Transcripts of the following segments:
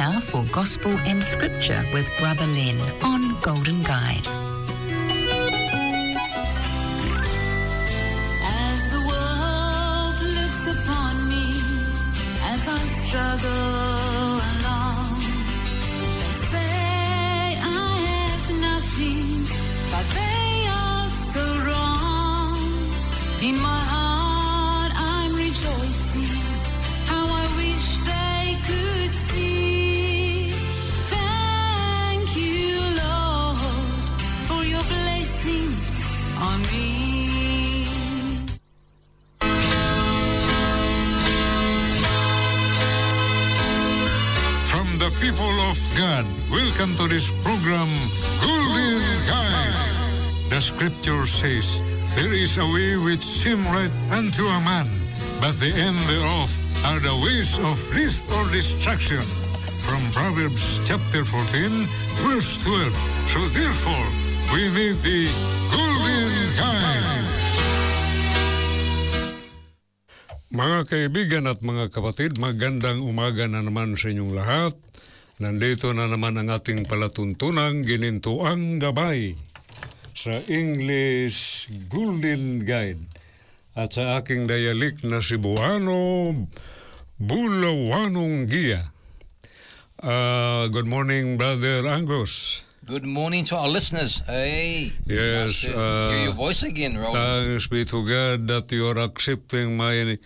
now for Gospel and Scripture with Brother Len on Golden Guide. As the world looks upon me, as I struggle along, they say I have nothing, but they are so wrong. In my heart I'm rejoicing, how I wish they could see. Thank you, Lord, for your blessings on me. From the people of God, welcome to this program, Golden Guide. The scripture says, there is a way which seems right unto a man, but the end thereof are the ways of death or destruction. From Proverbs chapter 14, verse 12. So therefore, we need the Golden Guide. Mga kaibigan at mga kapatid, magandang umaga na naman sa inyong lahat. Nandito na naman ang ating palatuntunang ginintuang gabay sa English Golden Guide. At sa aking dialect na Cebuano, Bulawanong Giya. Good morning, Brother Angus. Good morning to our listeners. Hey, Yes. nice to hear your voice again, Roland. Thanks be to God that you are accepting my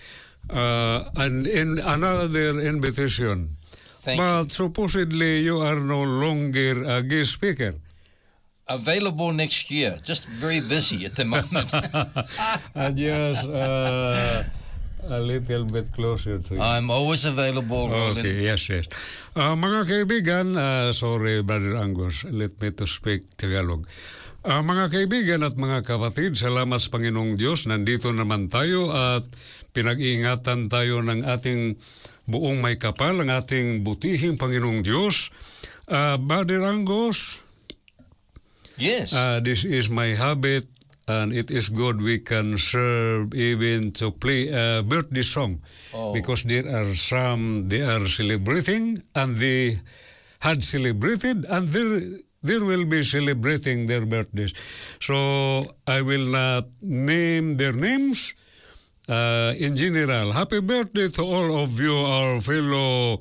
another invitation. Thank But supposedly you are no longer a guest speaker. Available next year. Just very busy at the moment. Just a little bit closer to you. I'm always available, Roland. Okay, yes. Mga kaibigan, sorry Brother Angus, let me to speak Tagalog. Mga kaibigan at mga kapatid, salamat sa Panginoong Diyos. Nandito naman tayo at pinag-iingatan tayo ng ating buong may kapal, ang ating butihing Panginoong Diyos. Brother Angus, Yes. this is my habit. And it is good we can serve even to play a birthday song. Oh. Because there are some, they are celebrating and they had celebrated and there will be celebrating their birthdays. So I will not name their names. In general, happy birthday to all of you, our fellow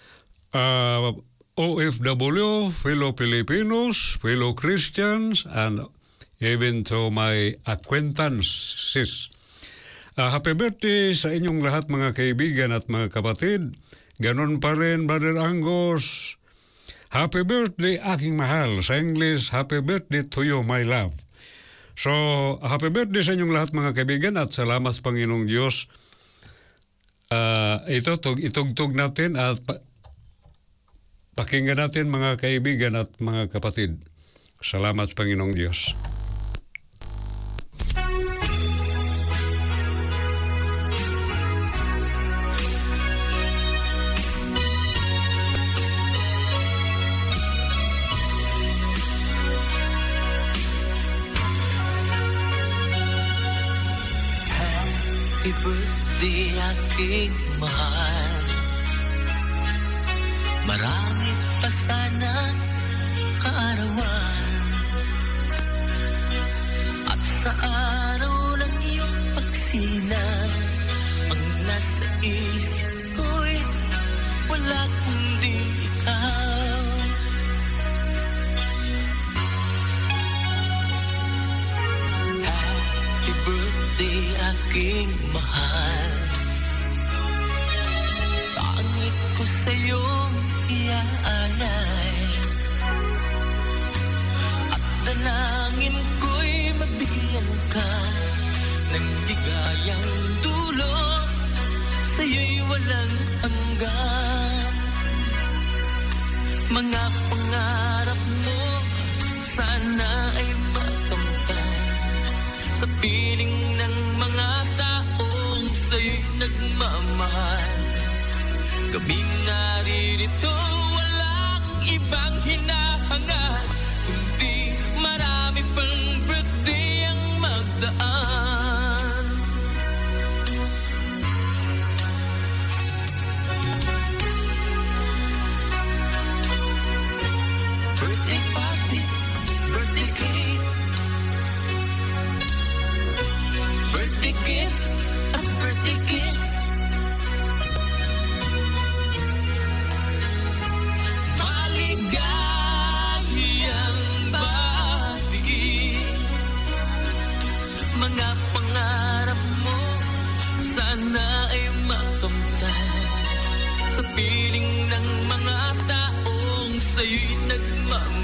OFW, fellow Filipinos, fellow Christians, and even to my acquaintances. Happy birthday sa inyong lahat mga kaibigan at mga kapatid. Ganon pa rin, Brother Angus. Happy birthday, aking mahal. Sa English, happy birthday to you, my love. So, happy birthday sa inyong lahat mga kaibigan at salamat sa Panginoong Diyos. Itugtog natin at pakinggan natin mga kaibigan at mga kapatid. Salamat sa Panginoong Diyos. Happy birthday aking mahal. Marami pa sana kaarawan. At sa araw ng iyong pagsilang, ang nasa isip ko'y wala kundi ikaw. Happy birthday aking mahal. Pangit ko sa'yong iaalay, at dalangin ko'y mabigyan ka ng ligayang dulot, sa'yo'y walang hanggan. Mga pangarap mo sana ay makamtan, sa piling ng mga taong sa'yo'y nagmamahal. Kaming naririto, walang ibang hinahangad, kundi marami pang birthday ang magdaan.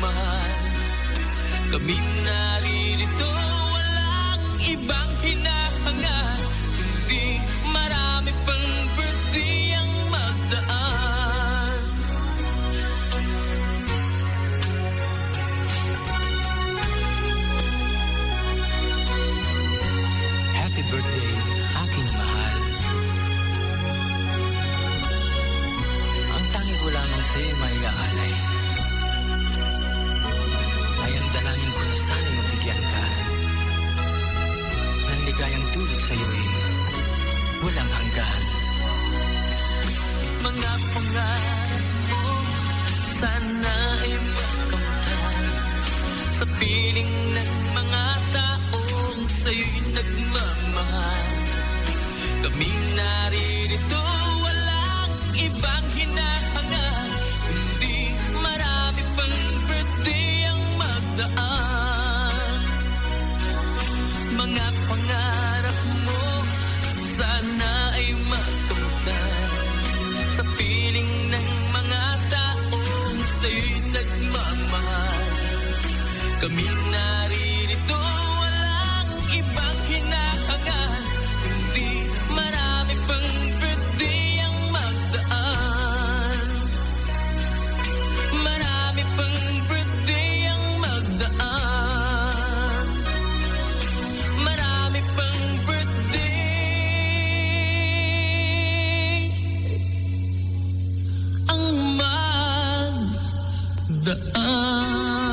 nagmamahal. Kami naririto, walang ibang hinahangad, kundi marami pang birthday ang magdaan. Happy birthday, aking mahal. Ang tangi ko lamang sa'yo may aalay. Ay ang dalangin ko na sana'y mabigyan ka ng ligayang tulog sa'yo'y walang hanggan. Mga pangarap mo sana ay makamtan sa piling ng mga taong sa'yo'y nagmamahal. Kaming naririto, walang ibang hinahangad, kundi marami pang birthday ang magdaan. Mga pangarap mo sana ay makamtan sa piling ng mga taong sa'yo'y nagmamahal. Kami naririto, walang ibang hinahangad, kundi marami pang birthday ang magdaan. Marami pang birthday ang magdaan. Marami pang birthday ang magdaan.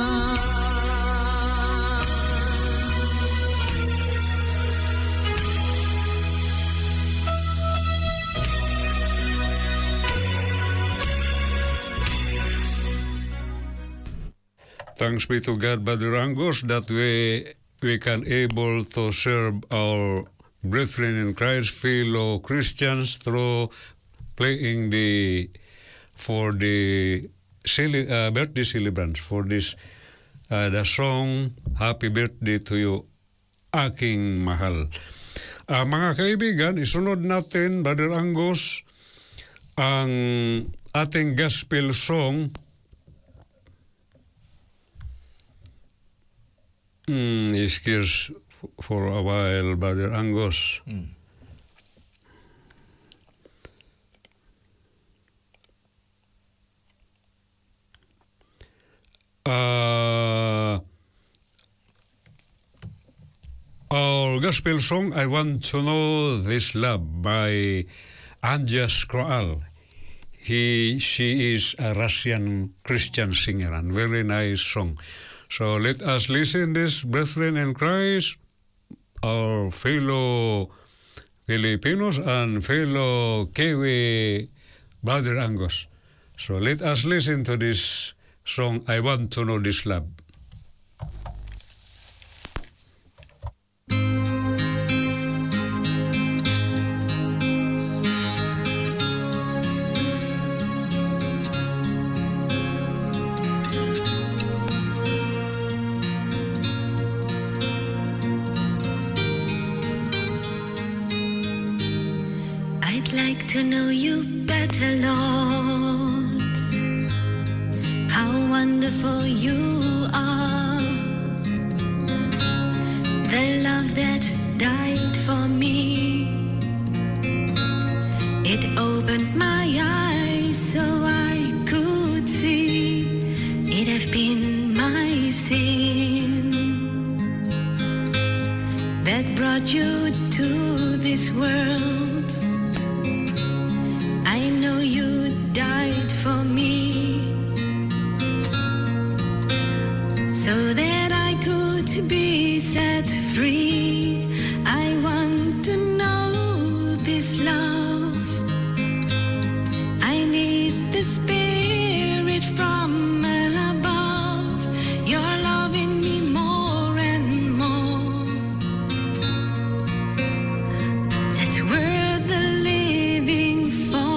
Thanks be to God, Brother Angus, that we can able to serve our brethren in Christ, fellow Christians, through playing for the birthday celebrants, for this the song Happy Birthday to You, Aking Mahal. Mga kaibigan, isunod natin, Brother Angus, ang ating gospel song. Excuse for a while, Brother Angus. Our gospel song, I Want to Know This Love, by Anja Skroal. She is a Russian Christian singer, and very nice song. So let us listen this, brethren in Christ, our fellow Filipinos and fellow Kiwi Brother Angus. So let us listen to this song, I Want to Know This Love. To know you better, Lord, how wonderful you are, the love that died for me, it opened my eyes so I could see, it have been my sin that brought you to this world. You died for me so that I could be set free. I want to know this love. I need the Spirit from above. You're loving me more and more. That's worth the living for.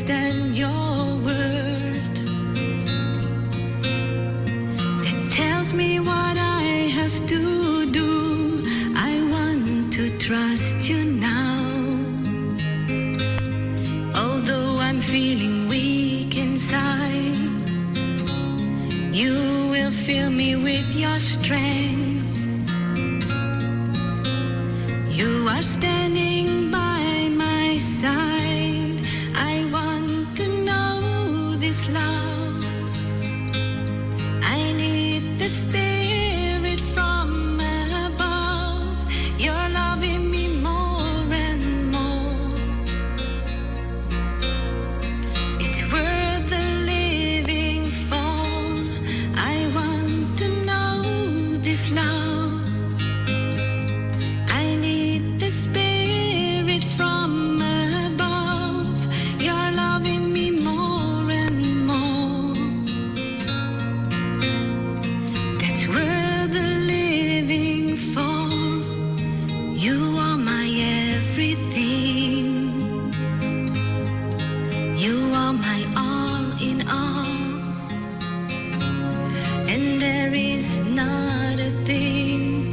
understand your word that tells me what I have to do. I want to trust you now. Although I'm feeling weak inside, you will fill me with your strength. You are standing by my side. I want to know this love. I need the Spirit from above. You're loving me more and more. It's worth the living for. I want to know this love. I need the Spirit from above. You're loving me more and more. That's worth the living for. You are my everything. You are my all in all. And there is not a thing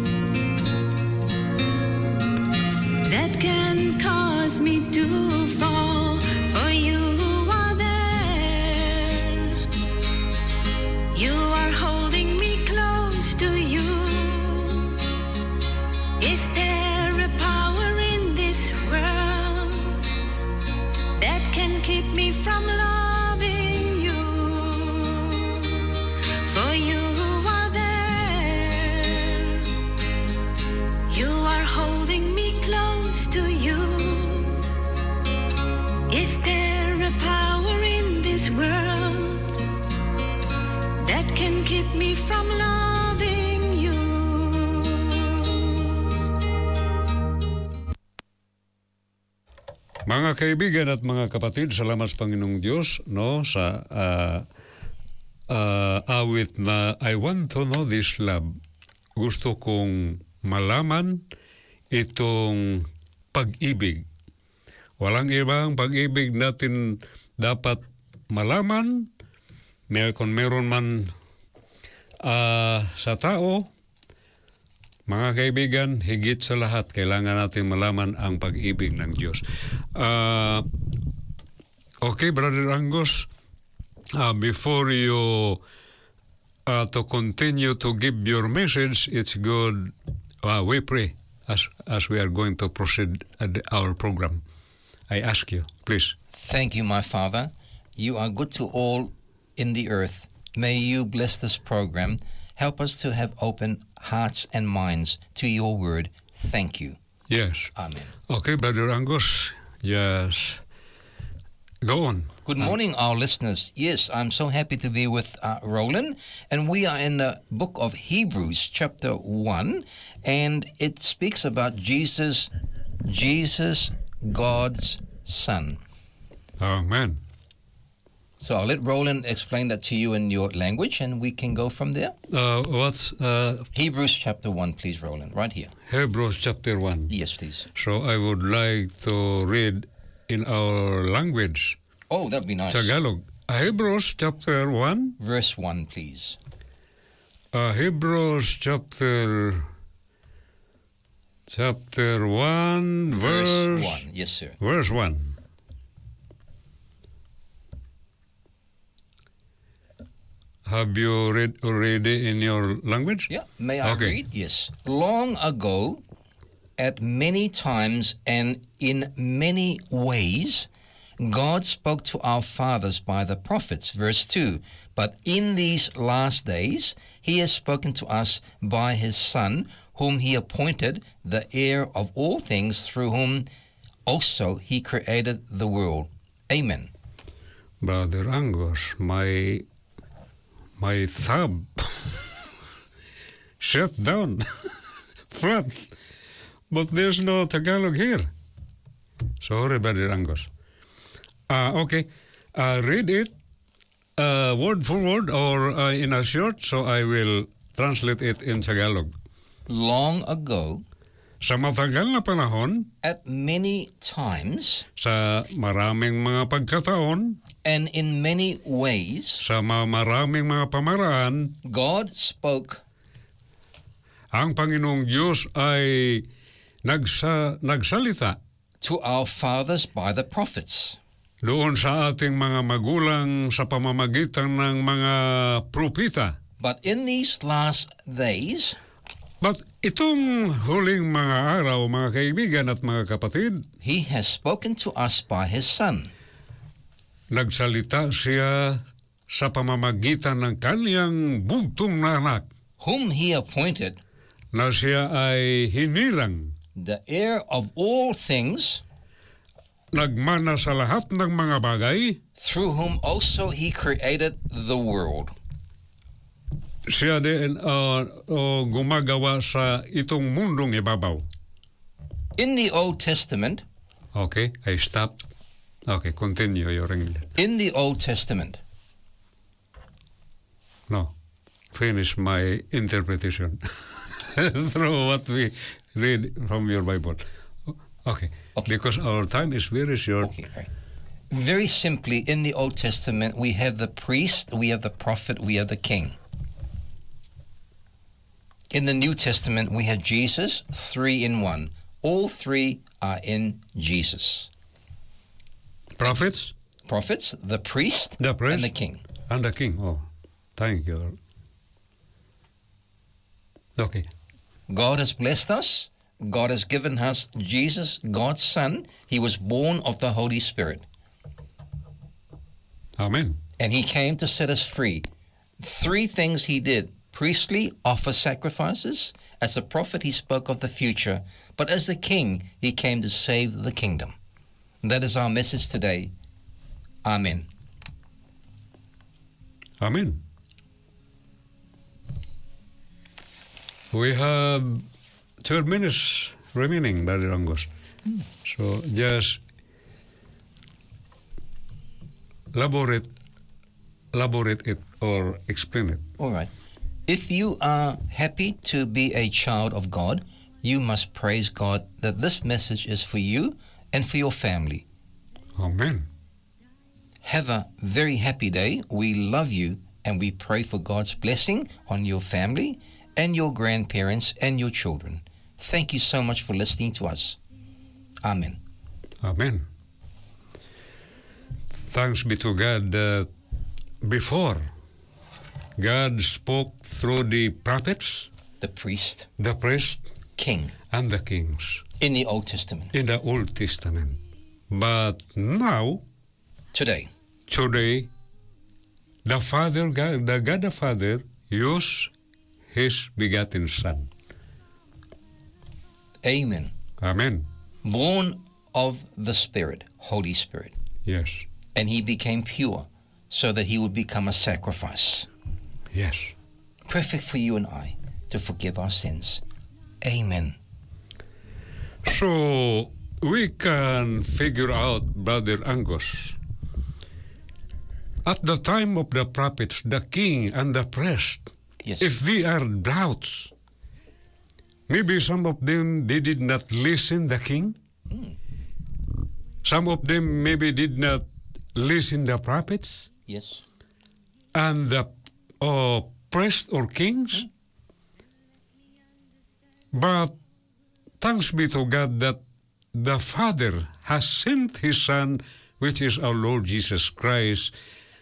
that can cause me to fall, for you are there. You are holding me close to you. Is there a power in this world that can keep me from loving you? For you are there. You are holding me close to you. Is there a power in this world that can keep me from loving you? Mga kaibigan at mga kapatid, salamat sa Panginoong Diyos no sa awit na I want to know this love. Gusto kong malaman itong pag-ibig. Walang ibang pag-ibig natin dapat malaman. Kung meron man sa tao, mga kaibigan, higit sa lahat, kailangan natin malaman ang pag-ibig ng Diyos. Okay, Brother Angus, before you to continue to give your message, it's good we pray as we are going to proceed at our program. I ask you, please. Thank you, my Father. You are good to all in the earth. May you bless this program. Help us to have open hearts and minds to your word. Thank you. Yes. Amen. Okay, Brother Angus. Yes. Go on. Good morning, our listeners. Yes, I'm so happy to be with Roland. And we are in the book of Hebrews, chapter 1. And it speaks about Jesus, God's Son. Amen. So I'll let Roland explain that to you in your language, and we can go from there. What's Hebrews chapter 1, please, Roland, right here. Hebrews chapter 1? Yes, please. So I would like to read in our language, Oh, that'd be nice. Tagalog. Hebrews chapter 1. Verse 1, please. Hebrews chapter 1, Verse 1. Yes, sir. Verse 1. Have you read already in your language? Yeah, may I Okay. read? Yes. Long ago, at many times and in many ways, God spoke to our fathers by the prophets. Verse 2. But in these last days, he has spoken to us by his Son, whom he appointed the heir of all things, through whom also he created the world. Amen. Brother Angus, my thumb shut down flat, but there's no Tagalog here. Sorry, Brother Angus. Okay, read it word for word or in a short, so I will translate it in Tagalog. Long ago, Sa matagal na panahon, at many times, sa maraming mga pagkataon, and in many ways, sa maraming mga pamaraan, God spoke ang Panginoong Diyos ay nagsalita to our fathers by the prophets. doon sa ating mga magulang sa pamamagitan ng mga propeta. But in these last days, But itong huling mga araw, mga kaibigan at mga kapatid, He has spoken to us by His Son, nagsalita siya sa pamamagitan ng kanyang bugtong na anak whom He appointed na siya ay hinirang, the heir of all things, nagmana sa lahat ng mga bagay, through whom also He created the world. siya din gumagawa sa itong mundong ibabaw. In the Old Testament, Okay, I stopped. Okay, continue your English. in the Old Testament, No, finish my interpretation through what we read from your Bible. Okay, because our time is very short. okay, right. Very simply, in the Old Testament, we have the priest, we have the prophet, we have the king. In the New Testament, we have Jesus, 3 in 1. All three are in Jesus. Prophets, Prophets, the priest, the priest, and the king. and the king. Oh, thank you. Okay, God has blessed us. God has given us Jesus, God's Son. He was born of the Holy Spirit. Amen. And He came to set us free. 3 things He did. Priestly, offer sacrifices. As a prophet, He spoke of the future. But as a king, He came to save the kingdom. That is our message today. Amen. Amen. We have 12 minutes remaining, Brother Angus. So just elaborate it or explain it. All right. If you are happy to be a child of God, you must praise God that this message is for you and for your family. Amen. Have a very happy day. We love you and we pray for God's blessing on your family and your grandparents and your children. Thank you so much for listening to us. Amen. Amen. Thanks be to God that before God spoke through the prophets, The priest, the priests, king, and the kings in the Old Testament. in the Old Testament. But now, Today, the Father, the God the Father, used His begotten Son. amen. Amen. Born of the Spirit, Holy Spirit. Yes. And He became pure so that He would become a sacrifice. Yes. Perfect for you and I to forgive our sins. Amen. So we can figure out, Brother Angus, at the time of the prophets, the king and the priest, Yes. if there are doubts, maybe some of them they did not listen the king. Some of them maybe did not listen the prophets Yes. and the priests or kings. But thanks be to God that the Father has sent His Son, which is our Lord Jesus Christ.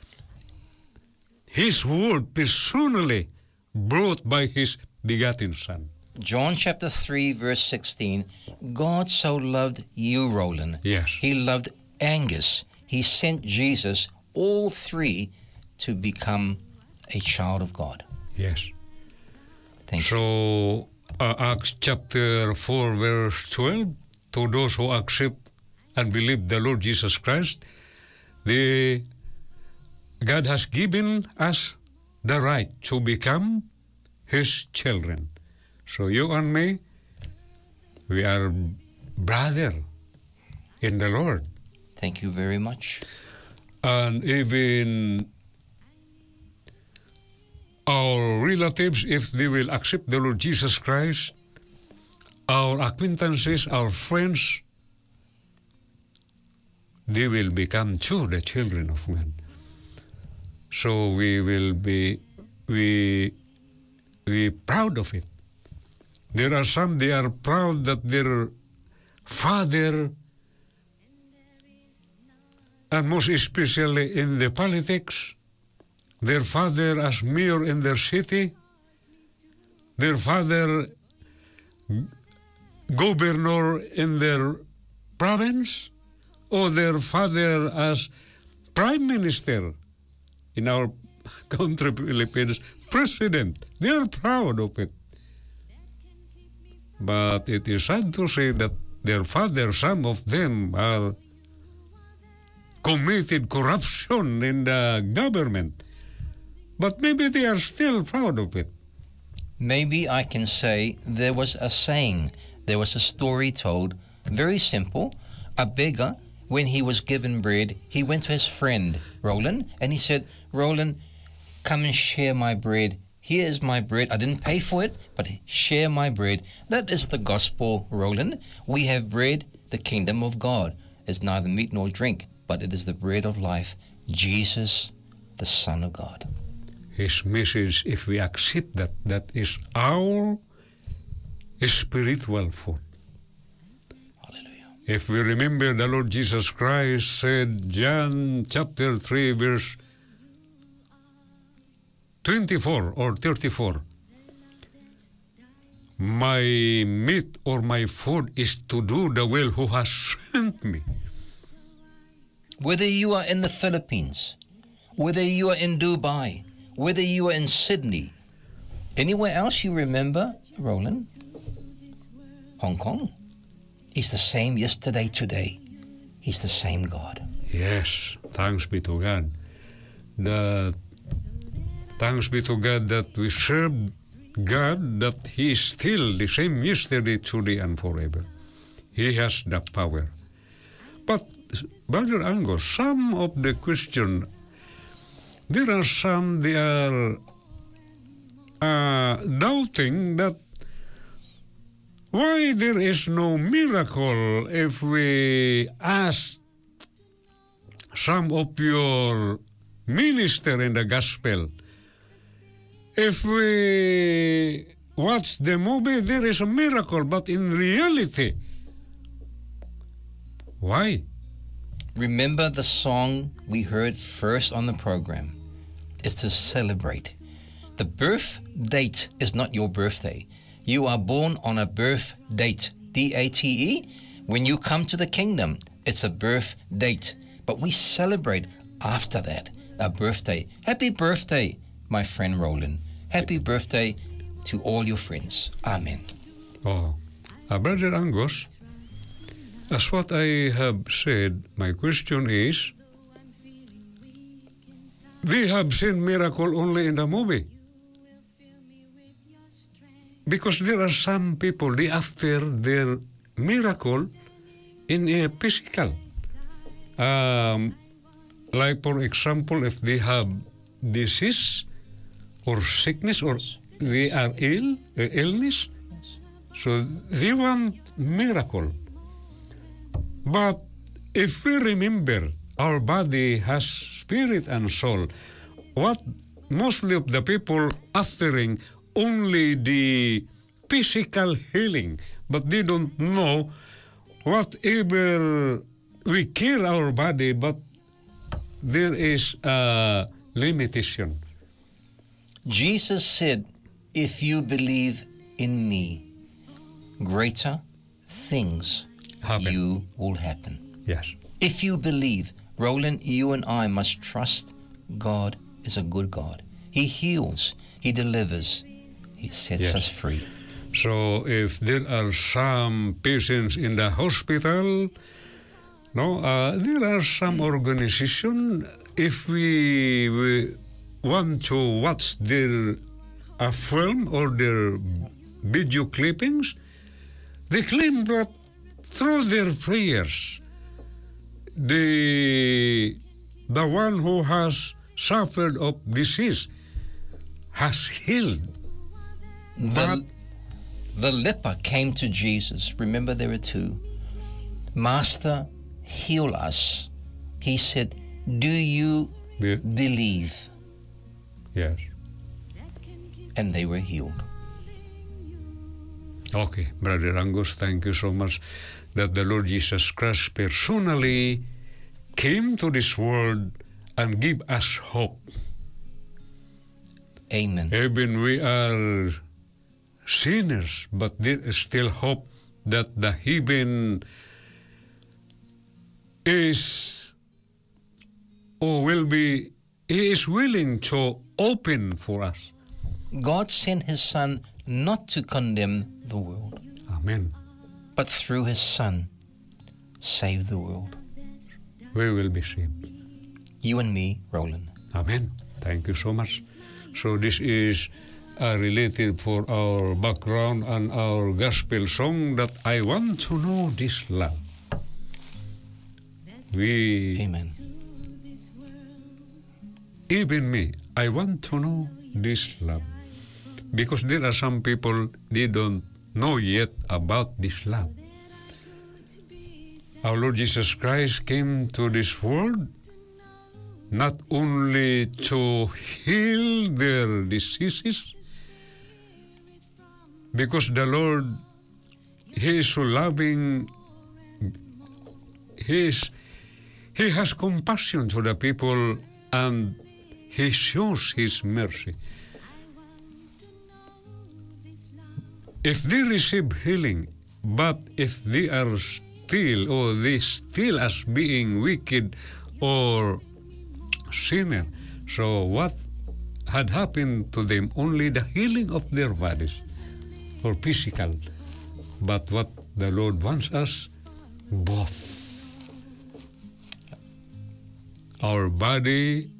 His word personally brought by His begotten Son. John chapter 3, verse 16. God so loved you, Roland. Yes. He loved Angus. He sent Jesus, all three, to become a child of God. Yes. Thank you. So, Acts chapter 4, verse 12, to those who accept and believe the Lord Jesus Christ, God has given us the right to become His children. So you and me, we are brother in the Lord. Thank you very much. And even our relatives, if they will accept the Lord Jesus Christ, our acquaintances, our friends, they will become too the children of God. So we will be proud of it. There are some, they are proud that their father, and most especially in the politics, their father as mayor in their city, their father governor in their province, or their father as prime minister in our country, Philippines, president. They are proud of it. But it is sad to say that their father, some of them are committed corruption in the government. But maybe they are still proud of it. Maybe I can say there was a saying, there was a story told, very simple. A beggar, when he was given bread, he went to his friend, Roland, and he said, Roland, come and share my bread. Here is my bread. I didn't pay for it, but share my bread. That is the gospel, Roland. We have bread. The kingdom of God is neither meat nor drink, but it is the bread of life, Jesus, the Son of God. His message, if we accept that, that is our spiritual food. Hallelujah. If we remember, the Lord Jesus Christ said, John chapter 3, verse 24 or 34, my meat or my food is to do the will who has sent me. Whether you are in the Philippines, whether you are in Dubai, whether you are in Sydney, anywhere else you remember, Roland, Hong Kong, He's the same yesterday, today. He's the same God. Yes, thanks be to God. Thanks be to God that we serve God, that He is still the same yesterday, today, and forever. He has the power. But, Brother Angus, some of the Christian, there are some, they are doubting that why there is no miracle if we ask some of your minister in the gospel. If we watch the movie, there is a miracle, but in reality, why? Remember the song we heard first on the program. It's to celebrate. The birth date is not your birthday. You are born on a birth date, D-A-T-E. When you come to the kingdom, it's a birth date. But we celebrate after that, a birthday. Happy birthday, my friend Roland. Happy birthday to all your friends. Amen. Oh, Brother Angus, as what I have said, my question is, we have seen miracle only in the movie. Because there are some people, they after their miracle in a physical. Like for example, if they have disease or sickness or they are illness, so they want miracle. But if we remember our body has spirit and soul, what mostly of the people aftering only the physical healing, but they don't know whatever we care our body, but there is a limitation. Jesus said, if you believe in me, greater things you will happen. Yes. If you believe, Roland, you and I must trust God is a good God. He heals, He delivers, He sets us free. So if there are some patients in the hospital, there are some organization, if we want to watch their film or their video clippings, they claim that through their prayers, the one who has suffered of disease has healed. The leper came to Jesus. Remember, there were two. Master, heal us. He said, do you believe? Yes. And they were healed. Okay, Brother Angus, thank you so much that the Lord Jesus Christ personally came to this world and give us hope. Amen. Even we are sinners, but there is still hope that the heaven is or will be, He is willing to open for us. God sent his Son not to condemn the world, Amen. but through his Son, save the world. We will be saved. You and me, Roland. Amen. Thank you so much. So this is related for our background and our gospel song that I want to know this love. Amen. Even me, I want to know this love. Because there are some people, they don't know yet about this love. Our Lord Jesus Christ came to this world not only to heal their diseases, because the Lord, He is so loving, He has compassion to the people, and He shows His mercy. If they receive healing, but if they are still, or they still as being wicked or sinner, so what had happened to them? Only the healing of their bodies, or physical. But what the Lord wants us, both. Our bodies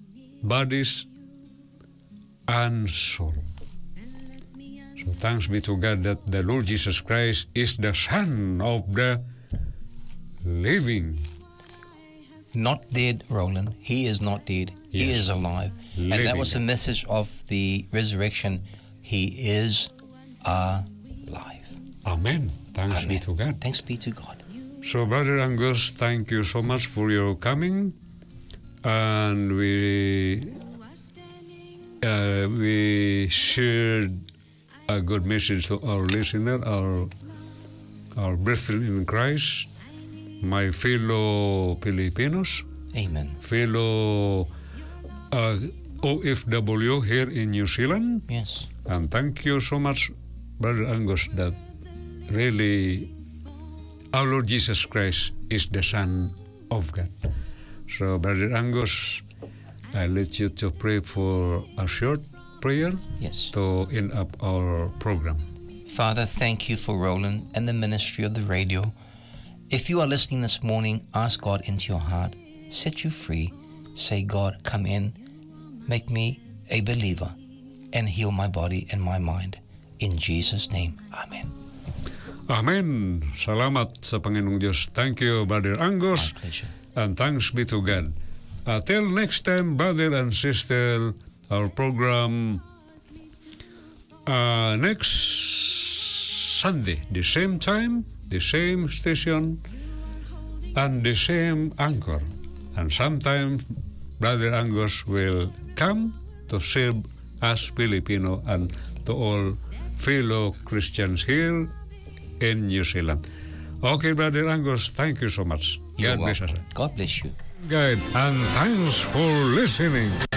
and soul. So thanks be to God that the Lord Jesus Christ is the Son of the living. Not dead, Roland. He is not dead. He Yes. is alive. And that was the message of the resurrection. He is alive. Amen. Thanks be Amen. to God. Thanks be to God. So, Brother Angus, thank you so much for your coming. And we shared a good message to our listener, our brethren in Christ, my fellow Filipinos, Amen. fellow OFW here in New Zealand. Yes. And thank you so much, Brother Angus, that really our Lord Jesus Christ is the Son of God. So, Brother Angus, I let you to pray for a short prayer Yes. to end up our program. Father, thank you for Roland and the ministry of the radio. If you are listening this morning, ask God into your heart, set you free. Say, God, come in, make me a believer, and heal my body and my mind. In Jesus' name, amen. Amen. Salamat sa Panginoong Diyos. Thank you, Brother Angus. My pleasure. And thanks be to God. Till next time, brother and sister, our program next Sunday, the same time, the same station, and the same anchor. And sometimes Brother Angus will come to serve us Filipino and to all fellow Christians here in New Zealand. Okay, Brother Angus, thank you so much. You're God bless us. welcome. God bless you. Good. And thanks for listening.